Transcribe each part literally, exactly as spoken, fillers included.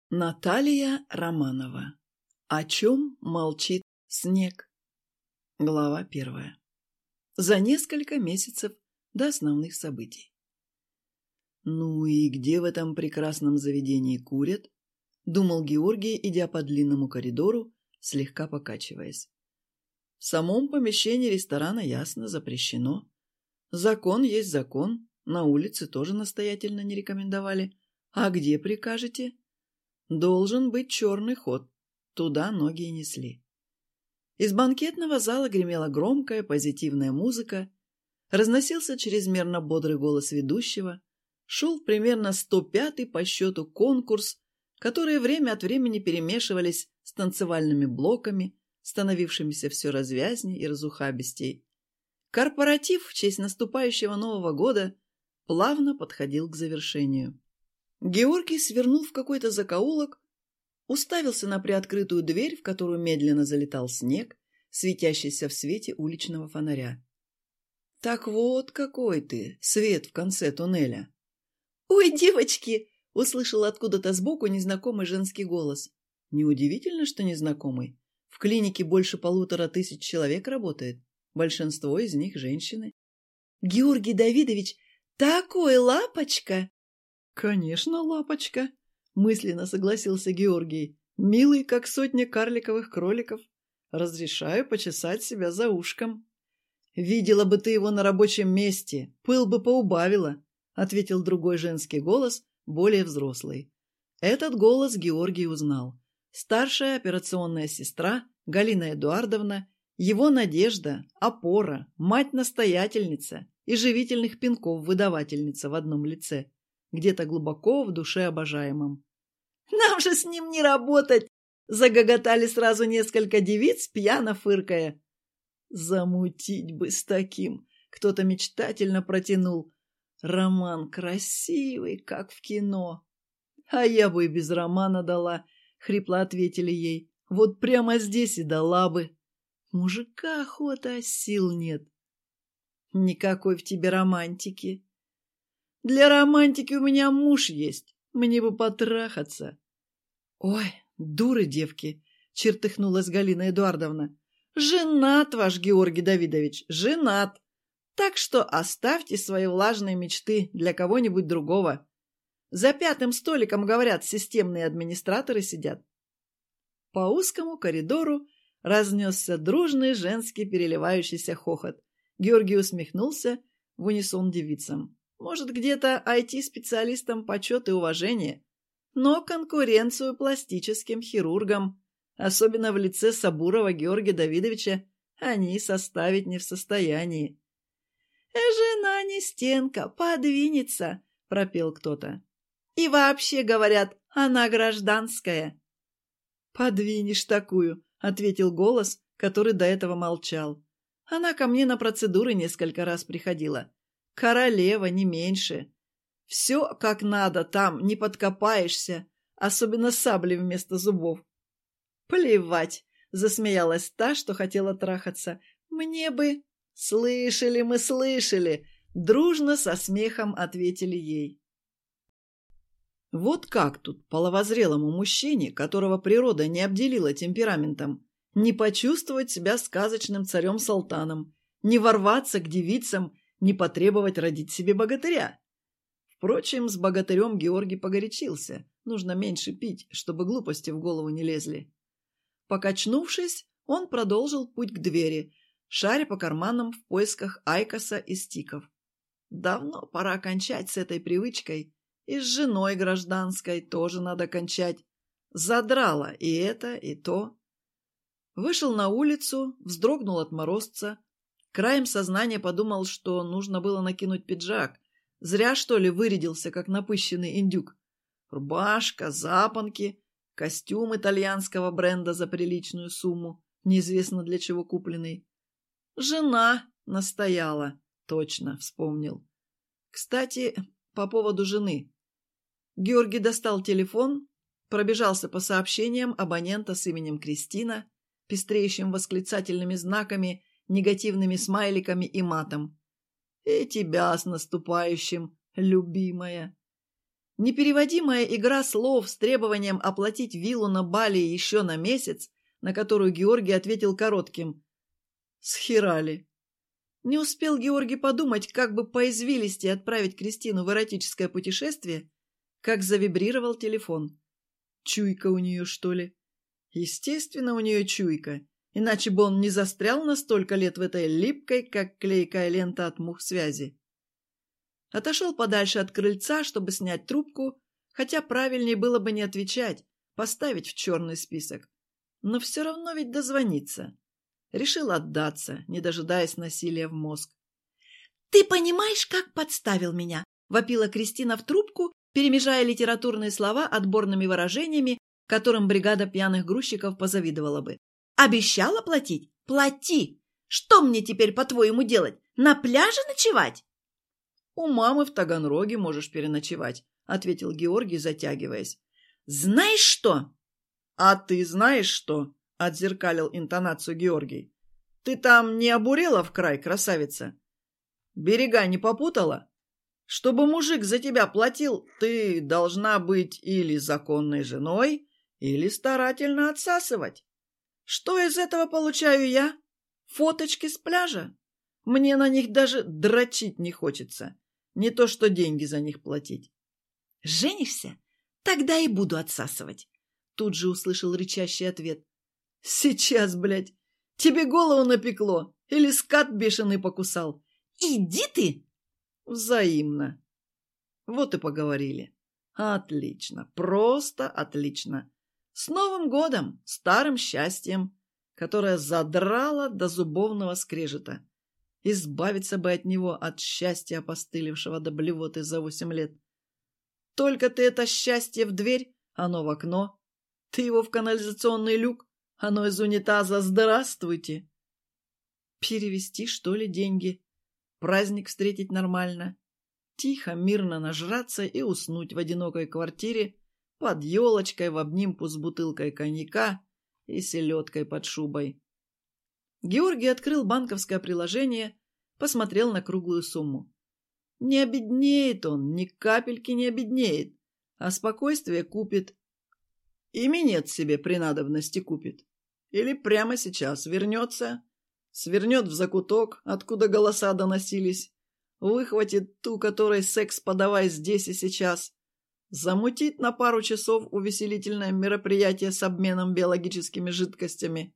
Наталья Романова. О чем молчит снег? Глава первая. За несколько месяцев до основных событий. «Ну и где в этом прекрасном заведении курят?» — думал Георгий, идя по длинному коридору, слегка покачиваясь. В самом помещении ресторана ясно запрещено. Закон есть закон, на улице тоже настоятельно не рекомендовали. А где прикажете? Должен быть черный ход. Туда ноги и несли. Из банкетного зала гремела громкая позитивная музыка, разносился чрезмерно бодрый голос ведущего, шел примерно сто пятый по счету конкурс, которые время от времени перемешивались с танцевальными блоками, становившимися все развязней и разухабистей. Корпоратив в честь наступающего Нового года плавно подходил к завершению. Георгий свернул в какой-то закоулок, уставился на приоткрытую дверь, в которую медленно залетал снег, светящийся в свете уличного фонаря. «Так вот какой ты, свет в конце туннеля!» «Ой, девочки!» — услышал откуда-то сбоку незнакомый женский голос. Неудивительно, что незнакомый. В клинике больше полутора тысяч человек работает. Большинство из них женщины. «Георгий Давидович, такой лапочка!» «Конечно, лапочка!» — мысленно согласился Георгий. «Милый, как сотня карликовых кроликов. Разрешаю почесать себя за ушком». «Видела бы ты его на рабочем месте, пыл бы поубавила», — ответил другой женский голос, более взрослый. Этот голос Георгий узнал. Старшая операционная сестра Галина Эдуардовна, его надежда, опора, мать-настоятельница и живительных пинков выдавательница в одном лице. Где-то глубоко в душе обожаемом. «Нам же с ним не работать!» — загоготали сразу несколько девиц, пьяно фыркая. «Замутить бы с таким!» — кто-то мечтательно протянул. «Роман красивый, как в кино!» «А я бы и без романа дала!» — хрипло ответили ей. «Вот прямо здесь и дала бы!» «Мужика охота, а сил нет!» «Никакой в тебе романтики!» «Для романтики у меня муж есть, мне бы потрахаться». «Ой, дуры девки!» — чертыхнулась Галина Эдуардовна. «Женат ваш Георгий Давидович, женат. Так что оставьте свои влажные мечты для кого-нибудь другого. За пятым столиком, говорят, системные администраторы сидят». По узкому коридору разнесся дружный женский переливающийся хохот. Георгий усмехнулся в унисон девицам. Может, где-то ай ти-специалистам почет и уважение, но конкуренцию пластическим хирургам, особенно в лице Сабурова Георгия Давидовича, они составить не в состоянии. «Жена не стенка, подвинется», — пропел кто-то. «И вообще, говорят, она гражданская». «Подвинешь такую», — ответил голос, который до этого молчал. «Она ко мне на процедуры несколько раз приходила. Королева, не меньше. Все как надо, там не подкопаешься, особенно сабли вместо зубов». «Плевать», — засмеялась та, что хотела трахаться. «Мне бы...» «Слышали мы, слышали», — дружно со смехом ответили ей. Вот как тут половозрелому мужчине, которого природа не обделила темпераментом, не почувствовать себя сказочным царем-салтаном, не ворваться к девицам, не потребовать родить себе богатыря. Впрочем, с богатырем Георгий погорячился. Нужно меньше пить, чтобы глупости в голову не лезли. Покачнувшись, он продолжил путь к двери, шаря по карманам в поисках айкоса и стиков. Давно пора кончать с этой привычкой. И с женой гражданской тоже надо кончать. Задрала и это, и то. Вышел на улицу, вздрогнул от морозца. Краем сознания подумал, что нужно было накинуть пиджак. Зря, что ли, вырядился, как напыщенный индюк. Рубашка, запонки, костюм итальянского бренда за приличную сумму, неизвестно для чего купленный. Жена настояла, точно, вспомнил. Кстати, по поводу жены. Георгий достал телефон, пробежался по сообщениям абонента с именем Кристина, пестреющим восклицательными знаками, негативными смайликами и матом. «И тебя с наступающим, любимая!» Непереводимая игра слов с требованием оплатить виллу на Бали еще на месяц, на которую Георгий ответил коротким «Схерали». Не успел Георгий подумать, как бы по извилисти отправить Кристину в эротическое путешествие, как завибрировал телефон. Чуйка у нее, что ли? Естественно, у нее чуйка, иначе бы он не застрял на столько лет в этой липкой, как клейкая лента от мух связи. Отошел подальше от крыльца, чтобы снять трубку, хотя правильнее было бы не отвечать, поставить в черный список. Но все равно ведь дозвониться. Решил отдаться, не дожидаясь насилия в мозг. «Ты понимаешь, как подставил меня?» — вопила Кристина в трубку, перемежая литературные слова отборными выражениями, которым бригада пьяных грузчиков позавидовала бы. «Обещала платить? Плати! Что мне теперь, по-твоему, делать? На пляже ночевать?» «У мамы в Таганроге можешь переночевать», — ответил Георгий, затягиваясь. «Знаешь что?» «А ты знаешь что?» — отзеркалил интонацию Георгий. «Ты там не обурела в край, красавица? Берега не попутала? Чтобы мужик за тебя платил, ты должна быть или законной женой, или старательно отсасывать. Что из этого получаю я? Фоточки с пляжа? Мне на них даже дрочить не хочется. Не то что деньги за них платить». «Женишься? Тогда и буду отсасывать», — тут же услышал рычащий ответ. «Сейчас, блядь, тебе голову напекло или скат бешеный покусал? Иди ты!» «Взаимно». Вот и поговорили. Отлично, просто отлично. С Новым годом, старым счастьем, которое задрало до зубовного скрежета. Избавиться бы от него, от счастья, опостылевшего до блевоты за восемь лет. Только ты это счастье в дверь, оно в окно. Ты его в канализационный люк, оно из унитаза. Здравствуйте. Перевести, что ли, деньги? Праздник встретить нормально. Тихо, мирно нажраться и уснуть в одинокой квартире под елочкой в обнимку с бутылкой коньяка и селедкой под шубой. Георгий открыл банковское приложение, посмотрел на круглую сумму. Не обеднеет он, ни капельки не обеднеет, а спокойствие купит. И минет себе при надобности купит. Или прямо сейчас вернется, свернет в закуток, откуда голоса доносились, выхватит ту, которой секс подавай здесь и сейчас, замутит на пару часов увеселительное мероприятие с обменом биологическими жидкостями.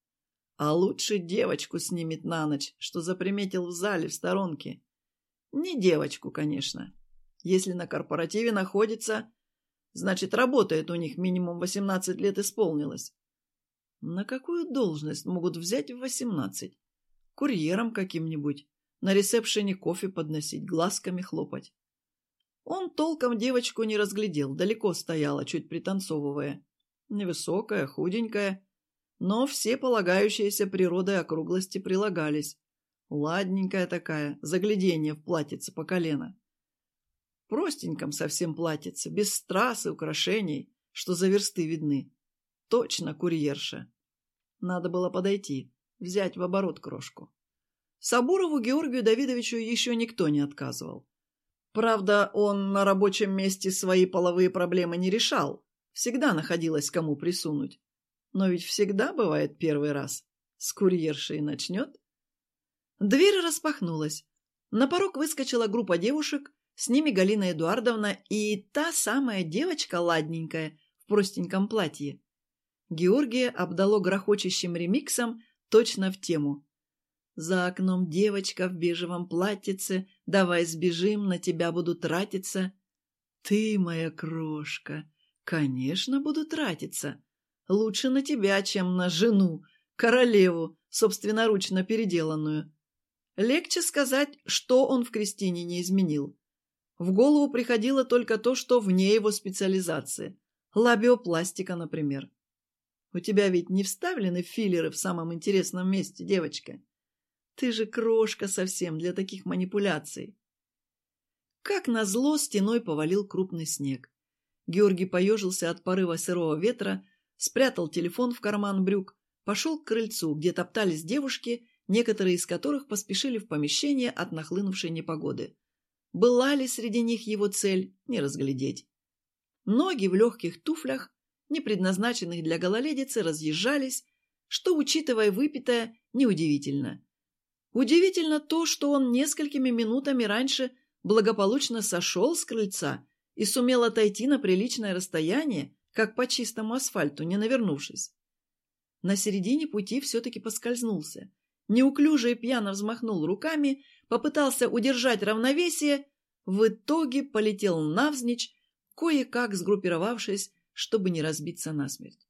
А лучше девочку снимет на ночь, что заприметил в зале в сторонке. Не девочку, конечно. Если на корпоративе находится, значит, работает у них минимум восемнадцать лет исполнилось. На какую должность могут взять в восемнадцать? Курьером каким-нибудь, на ресепшене кофе подносить, глазками хлопать. Он толком девочку не разглядел, далеко стояла, чуть пританцовывая. Невысокая, худенькая, но все полагающиеся природой округлости прилагались. Ладненькая такая, загляденье в платьице по колено. Простеньком совсем платьице, без страз и украшений, что за версты видны. Точно курьерша. Надо было подойти, взять в оборот крошку. Сабурову Георгию Давидовичу еще никто не отказывал. Правда, он на рабочем месте свои половые проблемы не решал. Всегда находилось кому присунуть. Но ведь всегда бывает первый раз. С курьершей начнет. Дверь распахнулась. На порог выскочила группа девушек, с ними Галина Эдуардовна и та самая девочка ладненькая в простеньком платье. Георгия обдало грохочущим ремиксом точно в тему. «За окном девочка в бежевом платьице, давай сбежим, на тебя буду тратиться». «Ты моя крошка, конечно, буду тратиться. Лучше на тебя, чем на жену, королеву, собственноручно переделанную». Легче сказать, что он в Кристине не изменил. В голову приходило только то, что вне его специализации. Лабиопластика, например. У тебя ведь не вставлены филлеры в самом интересном месте, девочка. Ты же крошка совсем для таких манипуляций. Как назло, стеной повалил крупный снег. Георгий поежился от порыва сырого ветра, спрятал телефон в карман брюк, пошел к крыльцу, где топтались девушки, некоторые из которых поспешили в помещение от нахлынувшей непогоды. Была ли среди них его цель, не разглядеть. Ноги в легких туфлях, не предназначенных для гололедицы, разъезжались, что, учитывая выпитое, неудивительно. Удивительно то, что он несколькими минутами раньше благополучно сошел с крыльца и сумел отойти на приличное расстояние, как по чистому асфальту, не навернувшись. На середине пути все-таки поскользнулся. Неуклюже и пьяно взмахнул руками, попытался удержать равновесие, в итоге полетел навзничь, кое-как сгруппировавшись, чтобы не разбиться насмерть.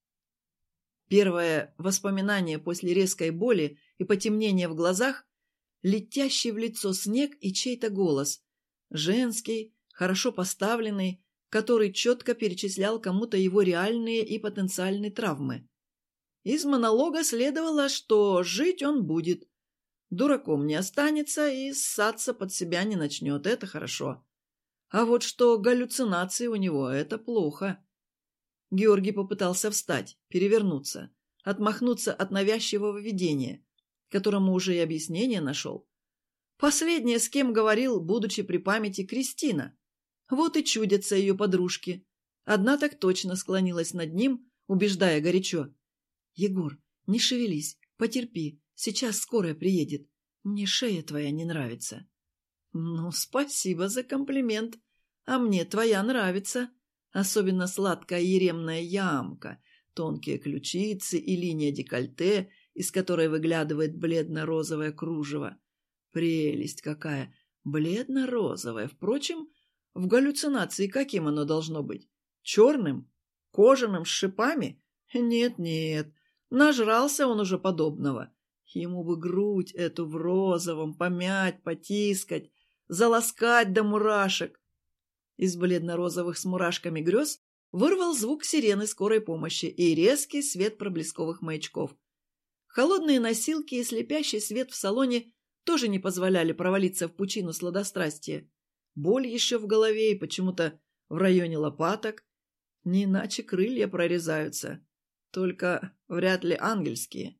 Первое воспоминание после резкой боли и потемнения в глазах — летящий в лицо снег и чей-то голос, женский, хорошо поставленный, который четко перечислял кому-то его реальные и потенциальные травмы. Из монолога следовало, что жить он будет, дураком не останется и ссаться под себя не начнет, это хорошо. А вот что галлюцинации у него — это плохо. Георгий попытался встать, перевернуться, отмахнуться от навязчивого видения, которому уже и объяснение нашел. Последнее, с кем говорил, будучи при памяти, Кристина. Вот и чудятся ее подружки. Одна так точно склонилась над ним, убеждая горячо: «Егор, не шевелись, потерпи, сейчас скорая приедет. Мне шея твоя не нравится». «Ну, спасибо за комплимент, а мне твоя нравится. Особенно сладкая еремная ямка, тонкие ключицы и линия декольте, из которой выглядывает бледно-розовое кружево. Прелесть какая! Бледно-розовое. Впрочем, в галлюцинации каким оно должно быть? Черным? Кожаным, с шипами? Нет-нет, нажрался он уже подобного. Ему бы грудь эту в розовом помять, потискать, заласкать до мурашек. Из бледно-розовых с мурашками грез вырвал звук сирены скорой помощи и резкий свет проблесковых маячков. Холодные носилки и слепящий свет в салоне тоже не позволяли провалиться в пучину сладострастия. Боль еще в голове и почему-то в районе лопаток. Не иначе крылья прорезаются, только вряд ли ангельские.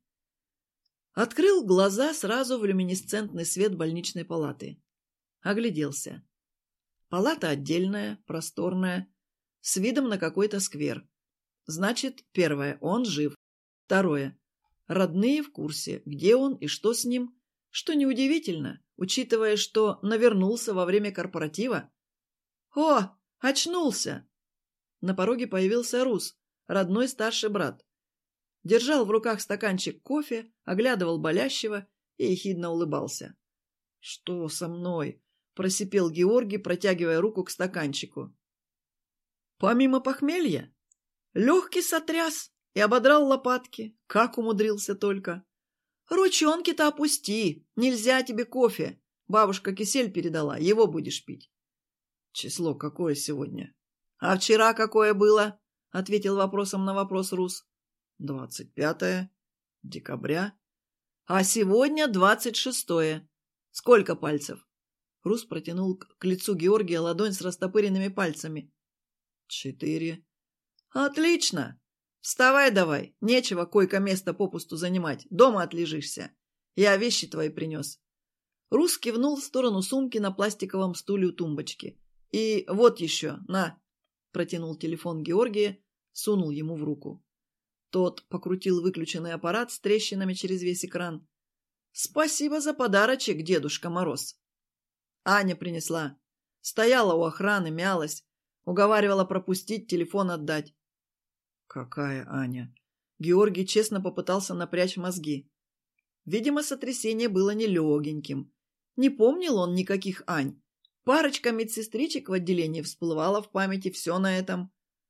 Открыл глаза сразу в люминесцентный свет больничной палаты. Огляделся. Палата отдельная, просторная, с видом на какой-то сквер. Значит, первое, он жив. Второе, родные в курсе, где он и что с ним, что неудивительно, учитывая, что навернулся во время корпоратива. «О, очнулся!» На пороге появился Рус, родной старший брат. Держал в руках стаканчик кофе, оглядывал болящего и ехидно улыбался. «Что со мной?» — просипел Георгий, протягивая руку к стаканчику. «Помимо похмелья, легкий сотряс и ободрал лопатки. Как умудрился только!» «Ручонки-то опусти, нельзя тебе кофе. Бабушка кисель передала, его будешь пить». «Число какое сегодня?» «А вчера какое было?» — ответил вопросом на вопрос Рус. «Двадцать пятое декабря». «А сегодня двадцать шестое. Сколько пальцев?» Рус протянул к лицу Георгия ладонь с растопыренными пальцами. «Четыре». «Отлично! Вставай давай, нечего койко-место попусту занимать, дома отлежишься. Я вещи твои принес». Рус кивнул в сторону сумки на пластиковом стуле у тумбочки. «И вот еще, на!» Протянул телефон Георгия, сунул ему в руку. Тот покрутил выключенный аппарат с трещинами через весь экран. «Спасибо за подарочек, Дедушка Мороз». Аня принесла. Стояла у охраны, мялась. Уговаривала пропустить, телефон отдать. «Какая Аня?» Георгий честно попытался напрячь мозги. Видимо, сотрясение было нелегеньким. Не помнил он никаких Ань. Парочка медсестричек в отделении всплывала в памяти, все на этом.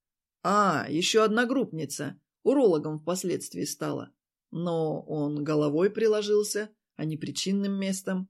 А, еще одна группница, урологом впоследствии стала. Но он головой приложился, а не причинным местом.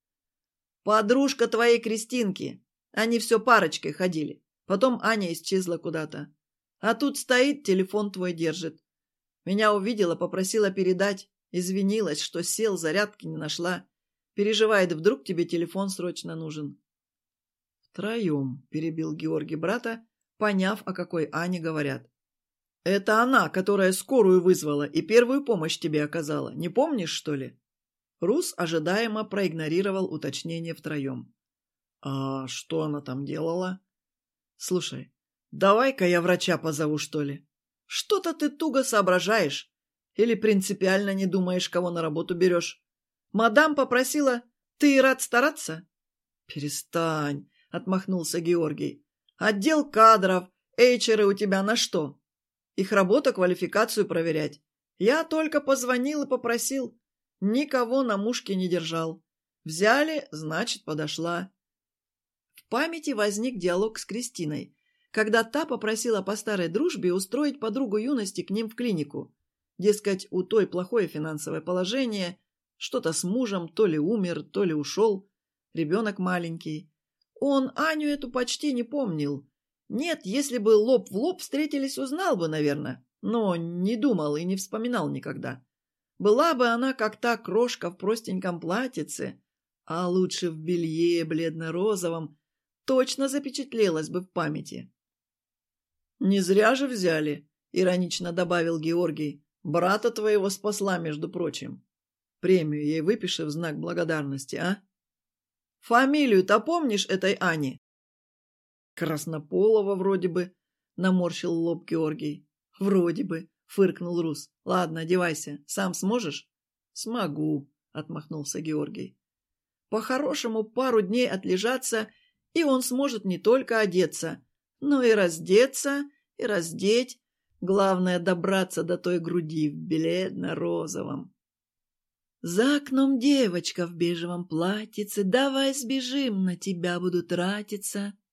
«Подружка твоей Кристинки. Они все парочкой ходили. Потом Аня исчезла куда-то. А тут стоит, телефон твой держит. Меня увидела, попросила передать. Извинилась, что сел, зарядки не нашла. Переживает, вдруг тебе телефон срочно нужен». «Втроем», — перебил Георгий брата, поняв, о какой Ане говорят. «Это она, которая скорую вызвала и первую помощь тебе оказала. Не помнишь, что ли?» Рус ожидаемо проигнорировал уточнение втроем. «А что она там делала?» «Слушай, Давай-ка я врача позову, что ли. Что-то ты туго соображаешь. Или принципиально не думаешь, кого на работу берешь. Мадам попросила, ты и рад стараться? Перестань, отмахнулся Георгий. Отдел кадров, эйчеры у тебя на что? Их работа квалификацию проверять. Я только позвонил и попросил. Никого на мушке не держал. Взяли, значит, подошла. В памяти возник диалог с Кристиной, когда та попросила по старой дружбе устроить подругу юности к ним в клинику. Дескать, у той плохое финансовое положение, что-то с мужем, то ли умер, то ли ушел, ребенок маленький. Он Аню эту почти не помнил. Нет, если бы лоб в лоб встретились, узнал бы, наверное, но не думал и не вспоминал никогда. Была бы она, как та крошка в простеньком платьице, а лучше в белье бледно-розовом, точно запечатлелась бы в памяти. «Не зря же взяли», — иронично добавил Георгий. «Брата твоего спасла, между прочим. Премию ей выпиши в знак благодарности, а? Фамилию-то помнишь этой Ани?» «Краснополова вроде бы», — наморщил лоб Георгий. «Вроде бы», — фыркнул Рус. «Ладно, одевайся. Сам сможешь?» «Смогу», — отмахнулся Георгий. «По-хорошему пару дней отлежаться, и он сможет не только одеться, но и раздеться, и раздеть. Главное — добраться до той груди в бледно-розовом. За окном девочка в бежевом платьице, давай сбежим, на тебя буду тратиться.